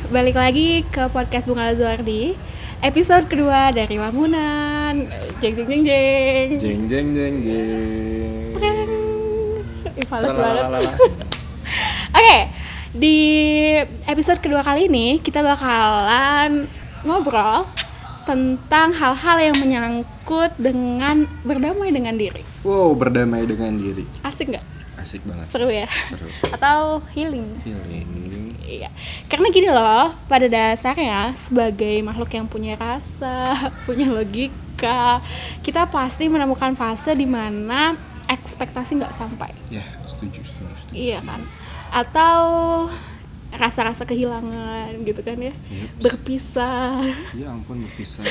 balik lagi ke podcast Bunga Lazuardi. Episode kedua dari Lamunan. Jeng jeng jeng jeng. Jeng jeng jeng jeng. Preng. Fales banget. Oke, di episode kedua kali ini kita bakalan ngobrol tentang hal-hal yang menyangkut dengan berdamai dengan diri. Wow, berdamai dengan diri. Asik nggak? Asik banget. Seru ya? Seru. Atau healing? Healing. Iya, karena gini loh, pada dasarnya sebagai makhluk yang punya rasa, punya logika, kita pasti menemukan fase di mana ekspektasi nggak sampai. Ya, setuju. Iya kan? Atau rasa-rasa kehilangan gitu kan ya, Yups. berpisah, Ya ampun, berpisah.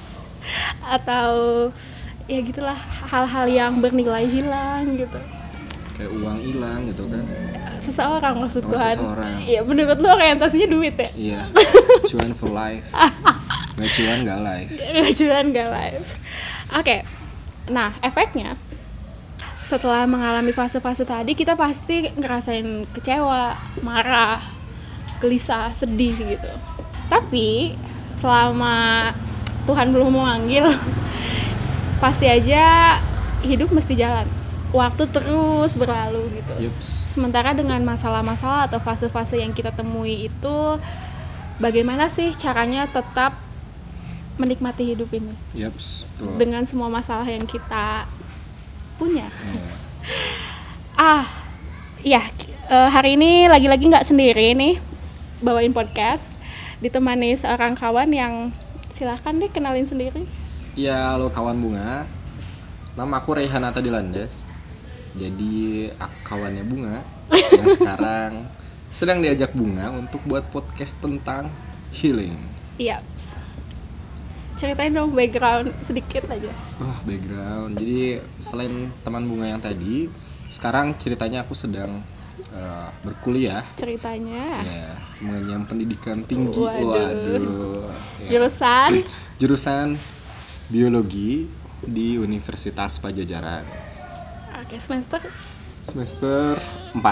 atau ya gitulah hal-hal yang bernilai hilang gitu. Kayak uang hilang gitu kan. Seseorang maksudku Oh, kan. seseorang. Iya, menurut lu orientasinya duit ya? Iya. Cuan for life. Nggak cuan nggak life. Cuan gak live. Oke. Nah, efeknya setelah mengalami fase-fase tadi, kita pasti ngerasain kecewa, marah, gelisah, sedih gitu. Tapi selama Tuhan belum memanggil, pasti aja hidup mesti jalan. Waktu terus berlalu gitu. Yups. Sementara dengan masalah-masalah atau fase-fase yang kita temui itu, bagaimana sih caranya tetap menikmati hidup ini Yups. Betul. dengan semua masalah yang kita punya. Nah, Hari ini lagi-lagi nggak sendiri nih bawain podcast, ditemani seorang kawan yang silahkan deh kenalin sendiri. ya, halo kawan Bunga. Nama aku Reyhanata Dilandes. Jadi aku kawannya Bunga yang sekarang sedang diajak Bunga untuk buat podcast tentang healing. Iya. Ceritain dong background sedikit aja. Wah, background. Jadi selain teman Bunga yang tadi, sekarang ceritanya aku sedang berkuliah. Ceritanya. Ya, mengenyam pendidikan tinggi. Waduh. Ya. Jurusan Biologi di Universitas Pajajaran. oke, semester. Semester 4.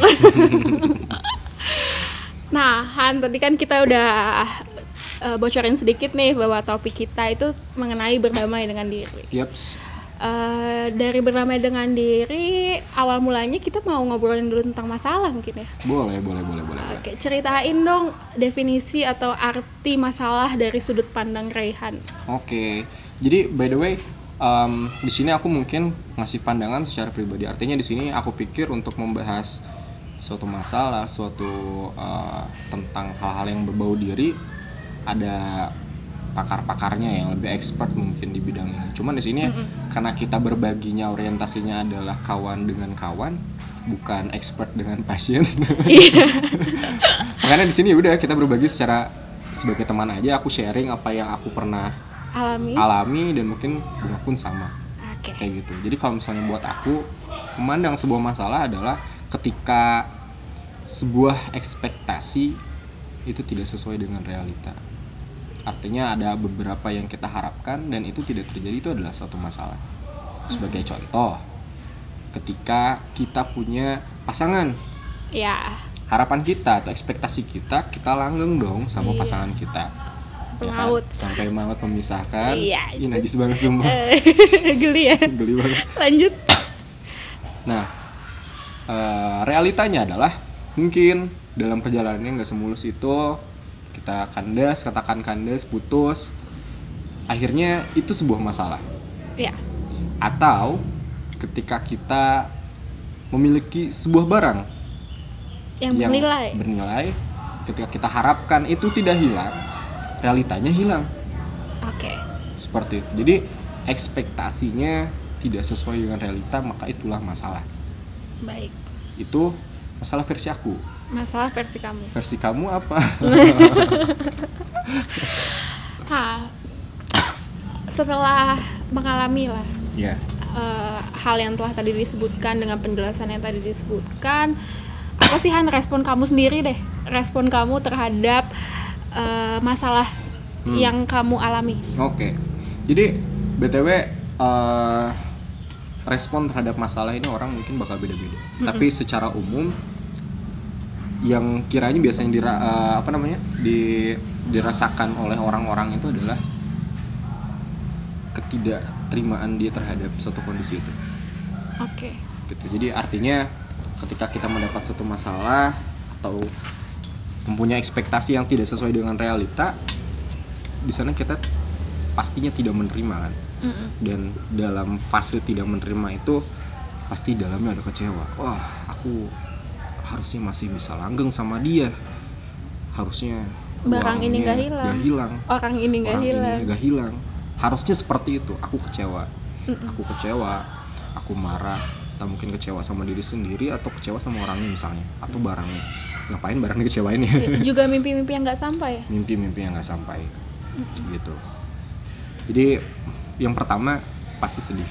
Nah, Han, tadi kan kita udah bocorin sedikit nih bahwa topik kita itu mengenai berdamai dengan diri. Yaps. Dari berdamai dengan diri, awal mulanya kita mau ngobrolin dulu tentang masalah mungkin ya. Boleh. Oke, ceritain dong definisi atau arti masalah dari sudut pandang Reyhan. Oke. Jadi by the way, di sini aku mungkin ngasih pandangan secara pribadi. Artinya di sini aku pikir untuk membahas suatu masalah, tentang hal-hal yang berbau diri, ada pakar-pakarnya yang lebih expert mungkin di bidang ini. Cuman di sini karena kita berbaginya orientasinya adalah kawan dengan kawan, bukan expert dengan pasien. Makanya di sini udah kita berbagi secara sebagai teman aja. Aku sharing apa yang aku pernah alami dan mungkin Bunga pun sama. Kayak gitu. Jadi kalau misalnya buat aku memandang sebuah masalah adalah ketika sebuah ekspektasi itu tidak sesuai dengan realita. Artinya ada beberapa yang kita harapkan dan itu tidak terjadi, itu adalah suatu masalah. Sebagai contoh, ketika kita punya pasangan, Ya, harapan kita atau ekspektasi kita langgeng dong sama pasangan kita. pengaut. Sampai maut memisahkan. Iya. Ini najis banget sumpah. Geli ya. Geli banget. Lanjut. Nah, realitanya adalah mungkin dalam perjalanannya nggak semulus itu, kita katakan kandas, putus, akhirnya itu sebuah masalah. Ya. Atau ketika kita memiliki sebuah barang Yang bernilai, ketika kita harapkan itu tidak hilang, realitanya hilang. Oke. Seperti itu. Jadi ekspektasinya tidak sesuai dengan realita, maka itulah masalah. Baik. Itu masalah versi aku. Masalah versi kamu. Versi kamu apa? Setelah mengalami lah Ya. hal yang telah tadi disebutkan dengan penjelasan yang tadi disebutkan, apa sih Han respon kamu sendiri deh? Respon kamu terhadap masalah yang kamu alami. Oke. Jadi BTW respon terhadap masalah ini orang mungkin bakal beda-beda. Tapi secara umum yang kiranya biasanya dirasakan oleh orang-orang itu adalah ketidakterimaan dia terhadap suatu kondisi itu. Oke. Gitu. Jadi artinya ketika kita mendapat suatu masalah atau mempunyai ekspektasi yang tidak sesuai dengan realita, di sana kita pastinya tidak menerima kan. Dan dalam fase tidak menerima itu pasti dalamnya ada kecewa. Wah, aku harusnya masih bisa langgeng sama dia. Harusnya barang ini gak hilang. Orang ini gak hilang. Harusnya seperti itu. Aku kecewa. Aku marah. Atau mungkin kecewa sama diri sendiri atau kecewa sama orangnya misalnya, atau barangnya. Ngapain barangnya kecewain ya? Juga mimpi-mimpi yang gak sampai. Mimpi-mimpi yang gak sampai. Gitu. Jadi yang pertama pasti sedih.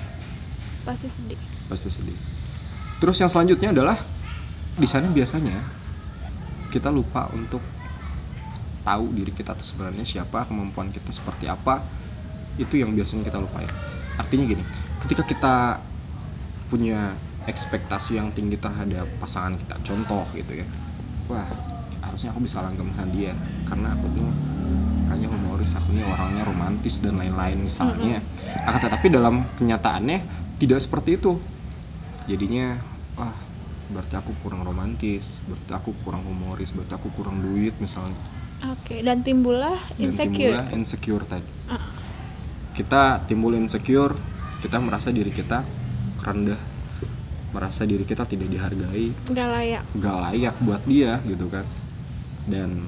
Terus yang selanjutnya adalah di sana biasanya kita lupa untuk tahu diri kita tuh sebenarnya siapa, kemampuan kita seperti apa. Itu yang biasanya kita lupain. Artinya gini, ketika kita punya ekspektasi yang tinggi terhadap pasangan kita, contoh gitu ya, wah harusnya aku bisa langgeng sama dia karena aku tuh orangnya humoris, aku nih orangnya romantis dan lain-lain misalnya. Akan tetapi dalam kenyataannya tidak seperti itu. Jadinya wah berarti aku kurang romantis, berarti aku kurang humoris, berarti aku kurang duit misalnya. Oke, dan timbullah insecure tadi. Kita timbul insecure, kita merasa diri kita rendah, merasa diri kita tidak dihargai, gak layak buat dia gitu kan. Dan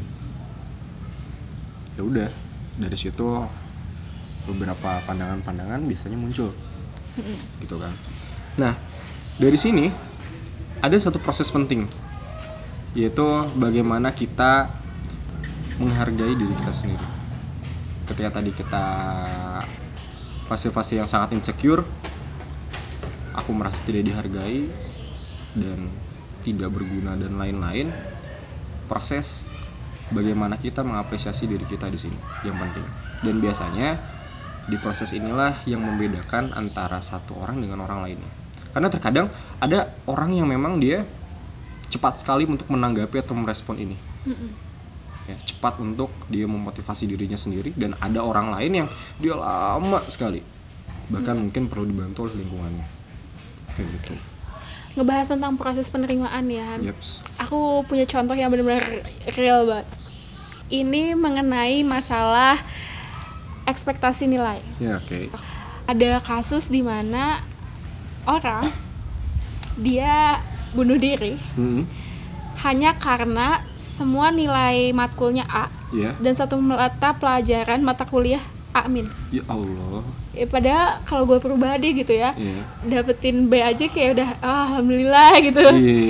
ya udah, dari situ beberapa pandangan-pandangan biasanya muncul. Gitu kan. Nah, dari sini ada satu proses penting, yaitu bagaimana kita menghargai diri kita sendiri. Ketika tadi kita fase-fase yang sangat insecure, aku merasa tidak dihargai dan tidak berguna dan lain-lain, proses bagaimana kita mengapresiasi diri kita di sini yang penting. Dan biasanya di proses inilah yang membedakan antara satu orang dengan orang lainnya. Karena terkadang ada orang yang memang dia cepat sekali untuk menanggapi atau merespon ini. Ya, cepat untuk dia memotivasi dirinya sendiri, dan ada orang lain yang dia lama sekali. Bahkan mungkin perlu dibantu oleh lingkungannya. Kayak gitu. Ngebahas tentang proses penerimaan ya. Yeps. Aku punya contoh yang benar-benar real banget. Ini mengenai masalah ekspektasi nilai. Ya, oke. Ada kasus di mana orang dia bunuh diri hanya karena semua nilai matkulnya A, dan satu mata pelajaran mata kuliah A-. Ya Allah. Padahal kalau gue pribadi gitu ya, dapetin B aja kayak udah alhamdulillah gitu.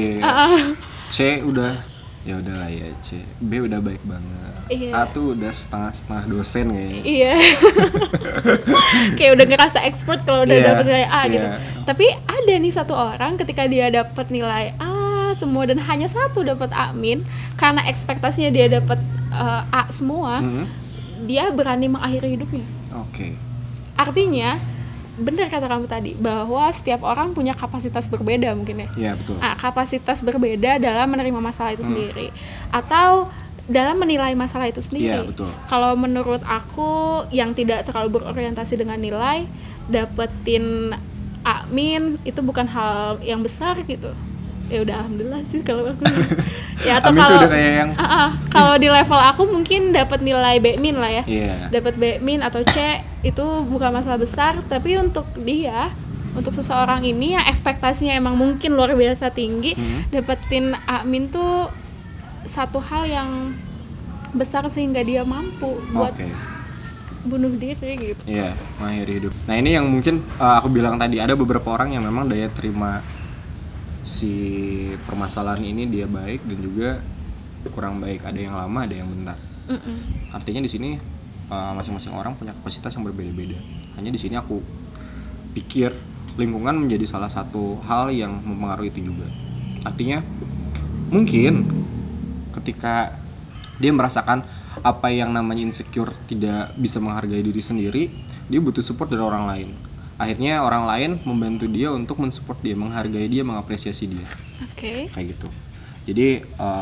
C udah ya udahlah ya, C. B udah baik banget. A tuh udah setengah dosen kayaknya. Iya. Kayak udah ngerasa expert kalau udah dapet nilai A gitu. Tapi ada nih satu orang ketika dia dapet nilai A semua dan hanya satu dapat A-, karena ekspektasinya dia dapat A semua, dia berani mengakhiri hidupnya. Oke. Artinya benar kata kamu tadi bahwa setiap orang punya kapasitas berbeda mungkin ya. Iya, betul. Kapasitas berbeda dalam menerima masalah itu sendiri atau dalam menilai masalah itu sendiri. Iya, betul. Kalau menurut aku yang tidak terlalu berorientasi dengan nilai, dapetin A- itu bukan hal yang besar gitu. Ya udah alhamdulillah sih kalau aku. Ya atau kalau kalau di level aku mungkin dapat nilai B- lah ya. Dapat B- atau C itu bukan masalah besar, tapi untuk dia, untuk seseorang ini yang ekspektasinya emang mungkin luar biasa tinggi, dapetin A- tuh satu hal yang besar sehingga dia mampu buat bunuh diri gitu. Iya, mengakhiri hidup. Nah ini yang mungkin aku bilang tadi, ada beberapa orang yang memang daya terima si permasalahan ini dia baik dan juga kurang baik. Ada yang lama, ada yang bentar. Artinya di sini masing-masing orang punya kapasitas yang berbeda-beda. Hanya di sini aku pikir lingkungan menjadi salah satu hal yang mempengaruhi itu juga. Artinya mungkin ketika dia merasakan apa yang namanya insecure, tidak bisa menghargai diri sendiri, dia butuh support dari orang lain. Akhirnya orang lain membantu dia untuk mensupport dia, menghargai dia, mengapresiasi dia. Kayak gitu. Jadi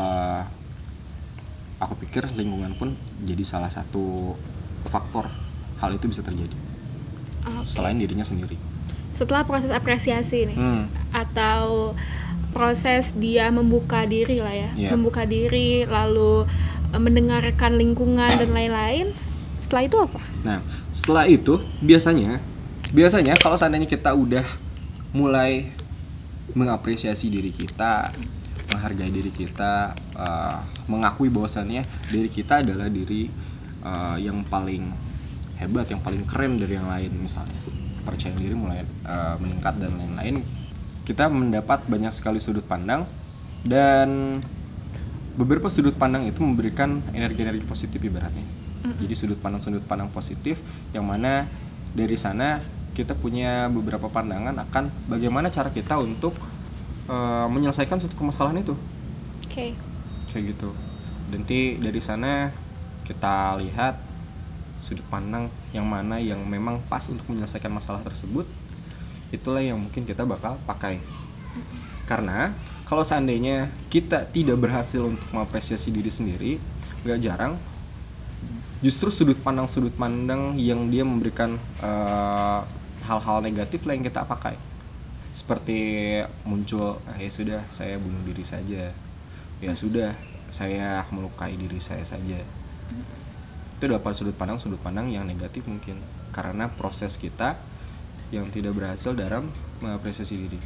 aku pikir lingkungan pun jadi salah satu faktor hal itu bisa terjadi. Selain dirinya sendiri. Setelah proses apresiasi nih, atau proses dia membuka diri lah ya, membuka diri lalu mendengarkan lingkungan dan lain-lain, setelah itu apa? Nah, setelah itu biasanya kalau seandainya kita udah mulai mengapresiasi diri kita, menghargai diri kita, mengakui bahwasannya diri kita adalah diri yang paling hebat, yang paling keren dari yang lain, misalnya percaya diri mulai meningkat dan lain-lain, kita mendapat banyak sekali sudut pandang, dan beberapa sudut pandang itu memberikan energi-energi positif ibaratnya. Jadi sudut pandang positif yang mana dari sana kita punya beberapa pandangan akan bagaimana cara kita untuk menyelesaikan suatu permasalahan itu. Kayak gitu. Nanti dari sana kita lihat sudut pandang yang mana yang memang pas untuk menyelesaikan masalah tersebut. Itulah yang mungkin kita bakal pakai. Karena kalau seandainya kita tidak berhasil untuk mengapresiasi diri sendiri, gak jarang justru sudut pandang yang dia memberikan hal-hal negatif lah yang kita pakai. Seperti muncul, ya sudah saya bunuh diri saja, ya sudah saya melukai diri saya saja. Itu adalah sudut pandang yang negatif mungkin karena proses kita yang tidak berhasil dalam mengapresiasi diri.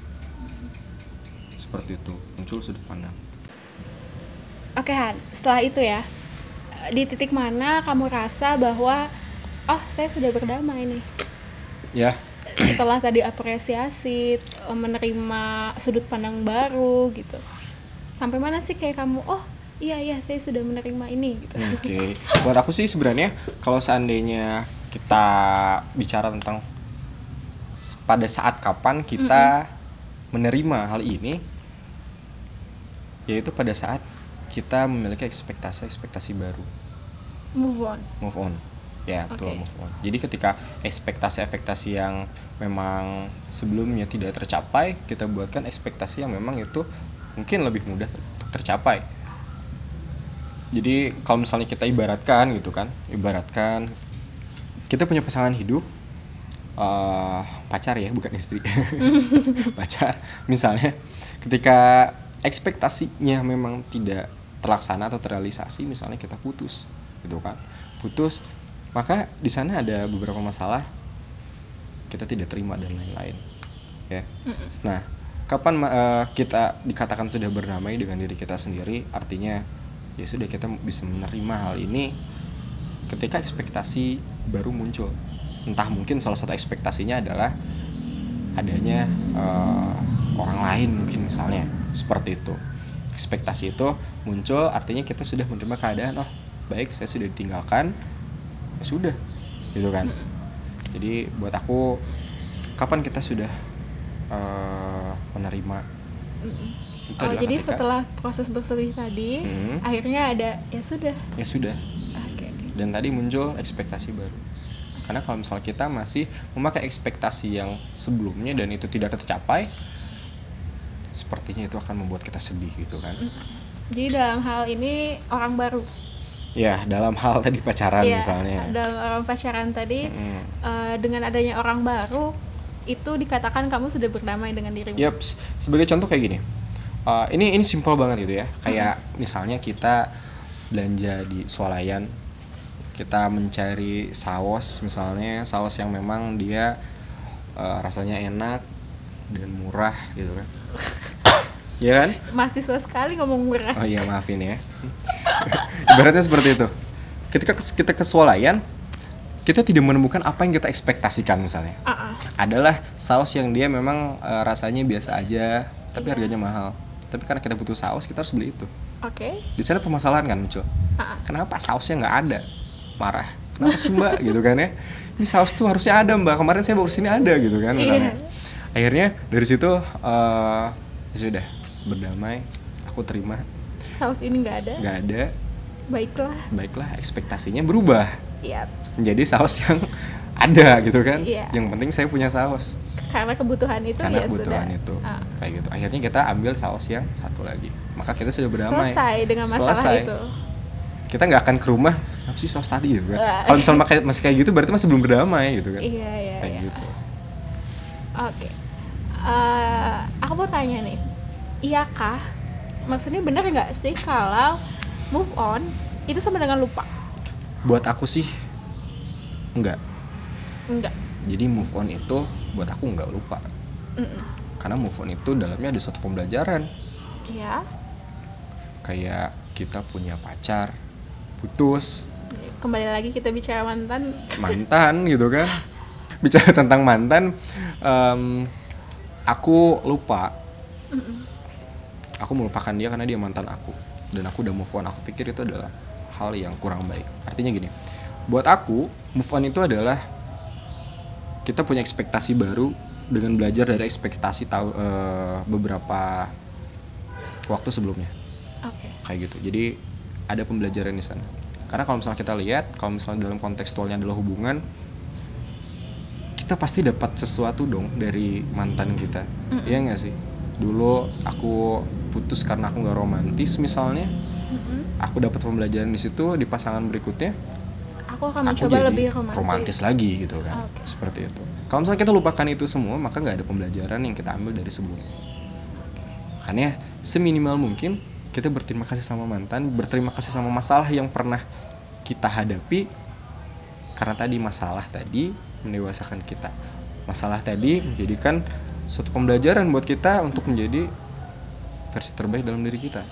Seperti itu, muncul sudut pandang. Oke Han, setelah itu ya, di titik mana kamu rasa bahwa saya sudah berdamai nih? Ya. Setelah tadi apresiasi, menerima sudut pandang baru gitu. Sampai mana sih kayak kamu, iya saya sudah menerima ini gitu. Oke. Buat aku sih sebenarnya kalau seandainya kita bicara tentang pada saat kapan kita menerima hal ini, yaitu pada saat kita memiliki ekspektasi baru. Move on. Ya, betul, move on. Jadi ketika ekspektasi yang memang sebelumnya tidak tercapai, kita buatkan ekspektasi yang memang itu mungkin lebih mudah untuk tercapai. Jadi kalau misalnya kita ibaratkan kita punya pasangan hidup, pacar ya, bukan istri. Pacar, misalnya ketika ekspektasinya memang tidak terlaksana atau terrealisasi, misalnya kita putus, maka di sana ada beberapa masalah kita tidak terima dan lain-lain, ya. Nah, kapan kita dikatakan sudah berdamai dengan diri kita sendiri? Artinya ya sudah, kita bisa menerima hal ini ketika ekspektasi baru muncul. Entah mungkin salah satu ekspektasinya adalah adanya orang lain mungkin, misalnya seperti itu. Ekspektasi itu muncul artinya kita sudah menerima keadaan, baik, saya sudah ditinggalkan, ya sudah, gitu kan. Jadi buat aku, kapan kita sudah menerima itu adalah jadi ketika, setelah proses bersedih tadi akhirnya ada ya sudah. Okay. Dan tadi muncul ekspektasi baru. Karena kalau misalnya kita masih memakai ekspektasi yang sebelumnya dan itu tidak tercapai, sepertinya itu akan membuat kita sedih, gitu kan. Jadi dalam hal ini orang baru. Ya, dalam hal tadi pacaran misalnya. Dalam orang pacaran tadi, dengan adanya orang baru, itu dikatakan kamu sudah berdamai dengan dirimu. Yaps, sebagai contoh kayak gini. Ini simpel banget gitu ya. Kayak misalnya kita belanja di swalayan, kita mencari saus, misalnya saus yang memang dia rasanya enak dan murah, gitu kan. Ya kan? Mahasiswa sekali ngomong murah. Oh iya, maafin ya. Ibaratnya seperti itu. Ketika kita ke swalayan, kita tidak menemukan apa yang kita ekspektasikan, misalnya. Adalah saus yang dia memang rasanya biasa aja, tapi harganya mahal. Tapi karena kita butuh saus, kita harus beli itu. Di sana permasalahan kan muncul. Kenapa sausnya nggak ada? Marah. Kenapa sih mbak? Gitu kan ya. Ini saus tuh harusnya ada mbak. Kemarin saya bawa kesini ada, gitu kan, misalnya. Akhirnya dari situ ya sudah, berdamai. Aku terima. Saus ini nggak ada. Baiklah. Ekspektasinya berubah. Menjadi saus yang ada gitu kan. Yang penting saya punya saus karena kebutuhan itu karena ya kebutuhan sudah itu. Kayak gitu, akhirnya kita ambil saus yang satu lagi, maka kita sudah berdamai, selesai dengan masalah itu. Kita nggak akan ke rumah apa sih saus tadi gitu kan. Kalau misalnya masih kayak gitu berarti masih belum berdamai gitu kan. Kayak gitu. Oke. Aku mau tanya nih, iyakah, maksudnya benar nggak sih kalau move on itu sama dengan lupa? Buat aku sih enggak. Jadi move on itu buat aku enggak lupa. Karena move on itu dalamnya ada suatu pembelajaran. Iya. Kayak kita punya pacar, putus. Kembali lagi kita bicara mantan gitu kan. Bicara tentang mantan, aku lupa. Aku melupakan dia karena dia mantan aku. Dan aku udah move on. Aku pikir itu adalah hal yang kurang baik. Artinya gini, buat aku move on itu adalah kita punya ekspektasi baru dengan belajar dari ekspektasi beberapa waktu sebelumnya. Kayak gitu. Jadi ada pembelajaran di sana. Karena kalau misalnya kita lihat, kalau misalnya dalam kontekstualnya adalah hubungan, kita pasti dapat sesuatu dong dari mantan kita. Iya nggak sih? Dulu aku putus karena aku nggak romantis misalnya. Aku dapat pembelajaran di situ. Di pasangan berikutnya aku akan mencoba lebih romantis lagi gitu kan. Seperti itu. Kalau misalnya kita lupakan itu semua, maka nggak ada pembelajaran yang kita ambil dari sebelumnya. Makanya seminimal mungkin kita berterima kasih sama mantan, berterima kasih sama masalah yang pernah kita hadapi, karena tadi masalah tadi mendewasakan kita. Masalah tadi menjadikan suatu pembelajaran buat kita untuk menjadi versi terbaik dalam diri kita.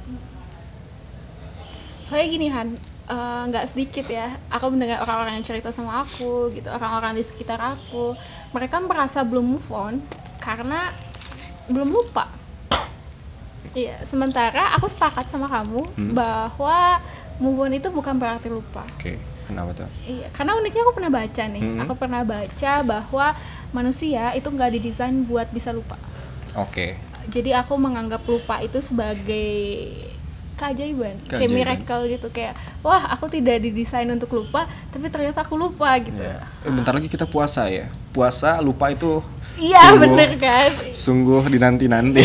Soalnya gini Han, nggak sedikit ya, aku mendengar orang-orang yang cerita sama aku gitu, orang-orang di sekitar aku, mereka merasa belum move on karena belum lupa. Iya, sementara aku sepakat sama kamu bahwa move on itu bukan berarti lupa. Kenapa tuh? Iya, karena uniknya aku pernah baca nih, aku pernah baca bahwa manusia itu nggak didesain buat bisa lupa. Jadi aku menganggap lupa itu sebagai keajaiban, kayak miracle gitu, kayak wah aku tidak didesain untuk lupa, tapi ternyata aku lupa gitu. Bentar lagi kita puasa ya, puasa lupa itu. Iya bener kan. Sungguh dinanti-nanti.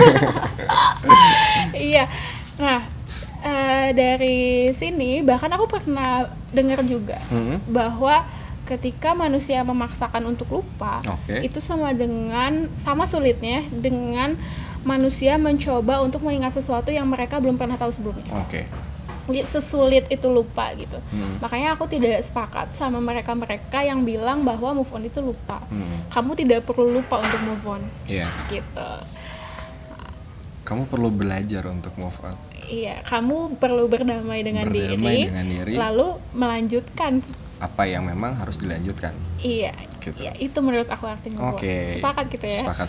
Iya. Nah dari sini bahkan aku pernah dengar juga bahwa ketika manusia memaksakan untuk lupa, itu sama sulitnya dengan manusia mencoba untuk mengingat sesuatu yang mereka belum pernah tahu sebelumnya. Sesulit itu lupa gitu. Makanya aku tidak sepakat sama mereka yang bilang bahwa move on itu lupa. Kamu tidak perlu lupa untuk move on. Gitu. Kamu perlu belajar untuk move on. Iya, kamu perlu berdamai dengan diri, lalu melanjutkan apa yang memang harus dilanjutkan. Iya, gitu. Ya, itu menurut aku artinya move on. Sepakat gitu ya? Sepakat.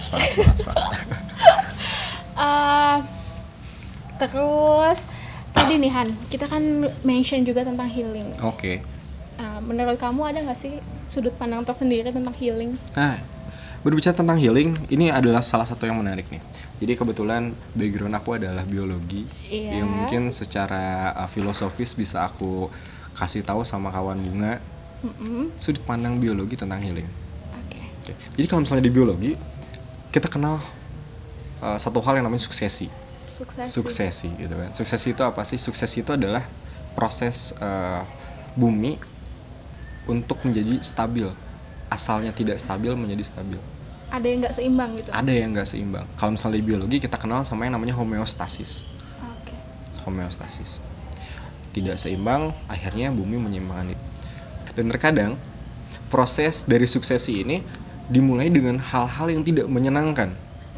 Terus tadi nih Han, kita kan mention juga tentang healing. Menurut kamu ada nggak sih sudut pandang tersendiri tentang healing? Berbicara tentang healing, ini adalah salah satu yang menarik nih. Jadi kebetulan background aku adalah biologi, yang mungkin secara filosofis bisa aku kasih tahu sama kawan bunga. Sudut pandang biologi tentang healing. Jadi kalau misalnya di biologi, kita kenal satu hal yang namanya suksesi gitu kan. Suksesi itu apa sih? Suksesi itu adalah proses bumi untuk menjadi stabil. Asalnya tidak stabil menjadi stabil. Ada yang nggak seimbang gitu? Ada yang nggak seimbang. Kalau misalnya di biologi kita kenal sama yang namanya homeostasis. Homeostasis. Tidak seimbang, akhirnya bumi menyeimbangkan itu. Dan terkadang proses dari suksesi ini dimulai dengan hal-hal yang tidak menyenangkan.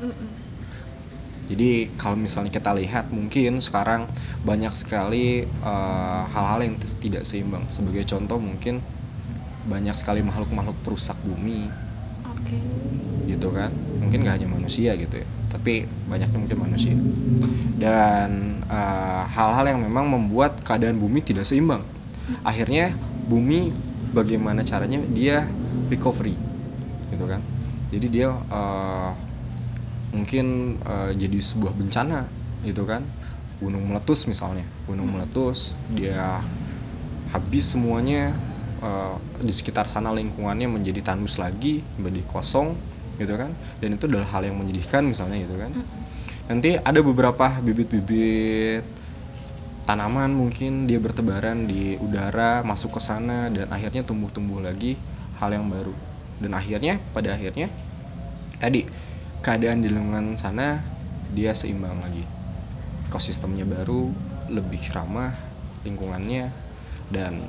Jadi kalau misalnya kita lihat, mungkin sekarang banyak sekali hal-hal yang tidak seimbang. Sebagai contoh mungkin banyak sekali makhluk-makhluk perusak bumi. Gitu kan. Mungkin gak hanya manusia gitu ya, tapi banyaknya mungkin manusia. Dan hal-hal yang memang membuat keadaan bumi tidak seimbang. Akhirnya bumi bagaimana caranya dia recovery gitu kan. Jadi dia mungkin jadi sebuah bencana gitu kan. Gunung meletus misalnya, gunung meletus, dia habis semuanya, di sekitar sana lingkungannya menjadi tandus lagi, menjadi kosong gitu kan, dan itu adalah hal yang menyedihkan misalnya gitu kan. Nanti ada beberapa bibit-bibit tanaman mungkin dia bertebaran di udara, masuk ke sana dan akhirnya tumbuh lagi hal yang baru, dan pada akhirnya tadi keadaan di lingkungan sana dia seimbang lagi, ekosistemnya baru, lebih ramah lingkungannya, dan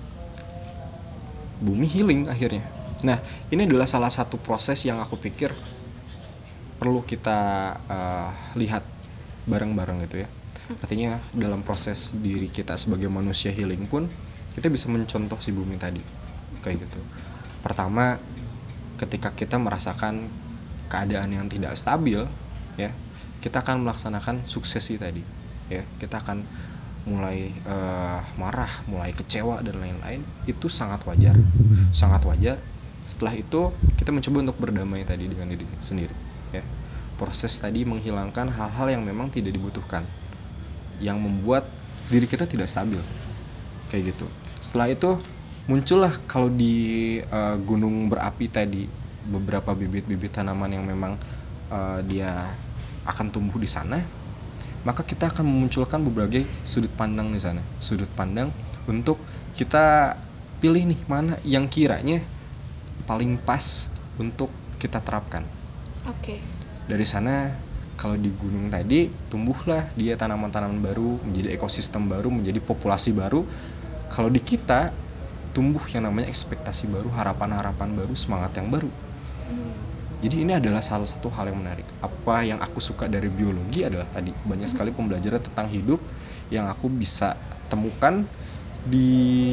bumi healing akhirnya. Nah, ini adalah salah satu proses yang aku pikir perlu kita lihat bareng-bareng gitu ya. Artinya dalam proses diri kita sebagai manusia healing pun kita bisa mencontoh si bumi tadi kayak gitu. Pertama, ketika kita merasakan keadaan yang tidak stabil ya, kita akan melaksanakan suksesi tadi ya. Kita akan mulai marah, mulai kecewa dan lain-lain. Itu sangat wajar. Setelah itu kita mencoba untuk berdamai tadi dengan diri sendiri ya. Proses tadi menghilangkan hal-hal yang memang tidak dibutuhkan, yang membuat diri kita tidak stabil kayak gitu. Setelah itu muncullah kalau di gunung berapi tadi beberapa bibit-bibit tanaman yang memang dia akan tumbuh di sana. Maka kita akan memunculkan berbagai sudut pandang di sana, sudut pandang untuk kita pilih nih mana yang kiranya paling pas untuk kita terapkan. Oke. Dari sana kalau di gunung tadi tumbuhlah dia tanaman-tanaman baru, menjadi ekosistem baru, menjadi populasi baru. Kalau di kita tumbuh yang namanya ekspektasi baru, harapan-harapan baru, semangat yang baru. Jadi ini adalah salah satu hal yang menarik. Apa yang aku suka dari biologi adalah tadi banyak sekali pembelajaran tentang hidup yang aku bisa temukan di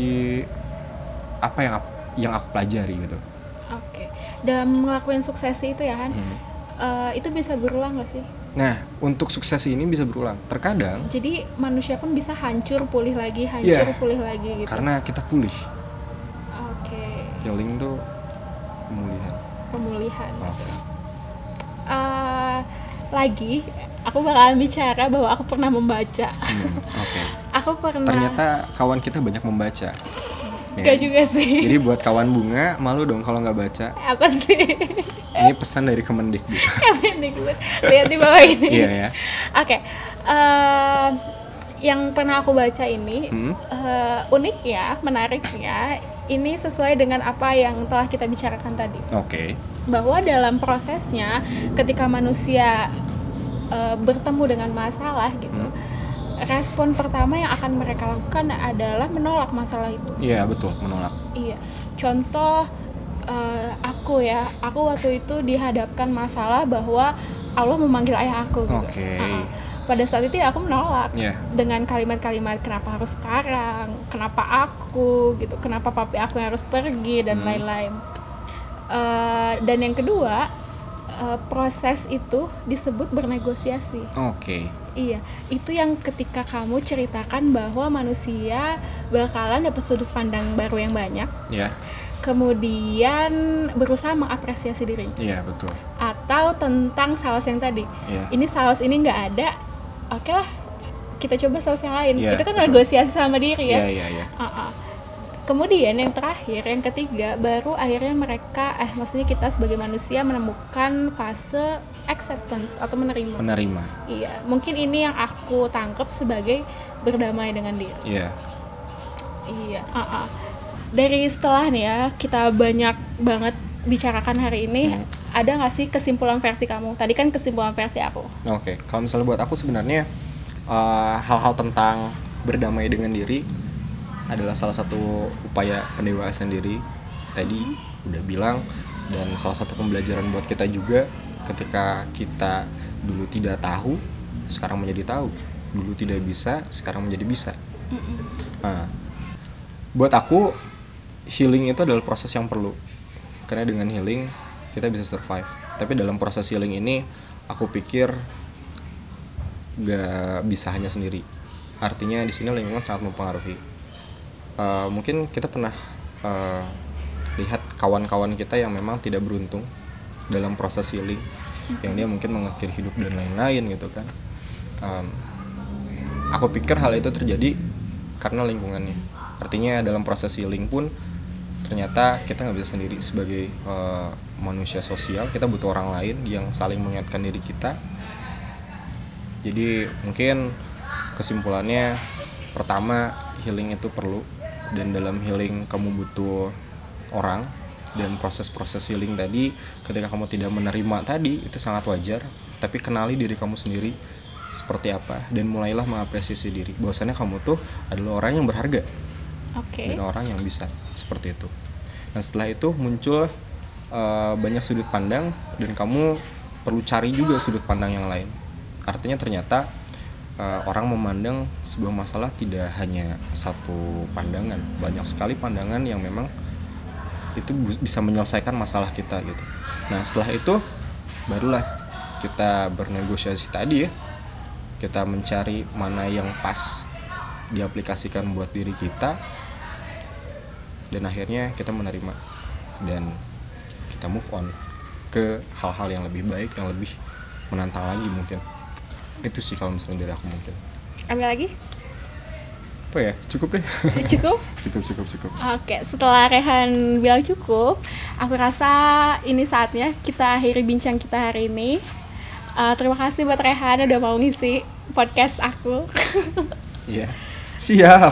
apa yang aku pelajari gitu. Oke. Dalam ngelakuin suksesi itu ya kan, itu bisa berulang nggak sih? Nah, untuk suksesi ini bisa berulang. Terkadang. Jadi manusia pun bisa hancur, pulih lagi, pulih lagi gitu. Karena kita pulih. Oke. Healing tuh pemulihan. Okay. Lagi, aku bakalan bicara bahwa aku pernah membaca. Oke. Aku pernah. Ternyata kawan kita banyak membaca. Gak juga sih. Jadi buat kawan bunga, malu dong kalau nggak baca. Apa sih? Ini pesan dari Kemendikbud. Kemendikbud. Lihat di bawah ini. Iya ya. Oke. Yang pernah aku baca ini unik ya, menarik ya. Ini sesuai dengan apa yang telah kita bicarakan tadi. Oke. Bahwa dalam prosesnya, ketika manusia bertemu dengan masalah gitu. Respon pertama yang akan mereka lakukan adalah menolak masalah itu. Iya betul, menolak. Iya, contoh aku waktu itu dihadapkan masalah bahwa Allah memanggil ayah aku. Gitu. Oke. Pada saat itu ya aku menolak dengan kalimat-kalimat kenapa harus sekarang, kenapa aku gitu, kenapa papi aku yang harus pergi dan lain-lain. Dan yang kedua, proses itu disebut bernegosiasi. Oke. Iya, itu yang ketika kamu ceritakan bahwa manusia bakalan dapat sudut pandang baru yang banyak. Iya. Kemudian berusaha mengapresiasi diri. Iya, betul. Atau tentang saus yang tadi. Iya. Ini saus ini nggak ada, oke lah, kita coba saus yang lain. Iya, itu kan betul. negosiasi sama diri ya. Iya. Kemudian yang terakhir, yang ketiga, baru akhirnya mereka, maksudnya kita sebagai manusia menemukan fase acceptance atau menerima. Iya, mungkin ini yang aku tangkap sebagai berdamai dengan diri. Iya. Dari setelah nih ya, kita banyak banget bicarakan hari ini, ada nggak sih kesimpulan versi kamu? Tadi kan kesimpulan versi aku. Oke, kalau misalnya buat aku sebenarnya hal-hal tentang berdamai dengan diri adalah salah satu upaya pendewasaan diri tadi udah bilang, dan salah satu pembelajaran buat kita juga ketika kita dulu tidak tahu sekarang menjadi tahu, dulu tidak bisa sekarang menjadi bisa. Nah, buat aku healing itu adalah proses yang perlu, karena dengan healing kita bisa survive. Tapi dalam proses healing ini aku pikir gak bisa hanya sendiri, artinya di sini lingkungan sangat mempengaruhi. Mungkin kita pernah lihat kawan-kawan kita yang memang tidak beruntung dalam proses healing, yang dia mungkin mengakhiri hidup dan lain-lain gitu kan. Aku pikir hal itu terjadi karena lingkungannya. Artinya dalam proses healing pun ternyata kita nggak bisa sendiri sebagai manusia sosial, kita butuh orang lain yang saling mengingatkan diri kita. Jadi mungkin kesimpulannya, pertama, healing itu perlu, dan dalam healing kamu butuh orang, dan proses-proses healing tadi ketika kamu tidak menerima tadi itu sangat wajar, tapi kenali diri kamu sendiri seperti apa, dan mulailah mengapresiasi diri bahwasannya kamu tuh adalah orang yang berharga. Dan orang yang bisa seperti itu. Nah setelah itu muncul banyak sudut pandang, dan kamu perlu cari juga sudut pandang yang lain. Artinya ternyata orang memandang sebuah masalah tidak hanya satu pandangan, banyak sekali pandangan yang memang itu bisa menyelesaikan masalah kita gitu. Nah setelah itu barulah kita bernegosiasi tadi ya, kita mencari mana yang pas diaplikasikan buat diri kita, dan akhirnya kita menerima dan kita move on ke hal-hal yang lebih baik, yang lebih menantang lagi mungkin. Itu sih kalau misalnya dari aku mungkin. Ambil lagi? Apa ya? Cukup deh. Cukup? Cukup. Oke, setelah Rehan bilang cukup, aku rasa ini saatnya kita akhiri bincang kita hari ini. Terima kasih buat Rehan udah mau ngisi podcast aku. Iya. Siap.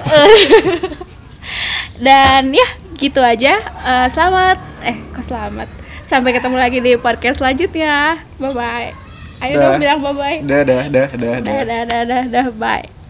Dan ya gitu aja. Selamat. Sampai ketemu lagi di podcast selanjutnya. Bye bye. Ayo dong bilang bye bye. Dah. Bye.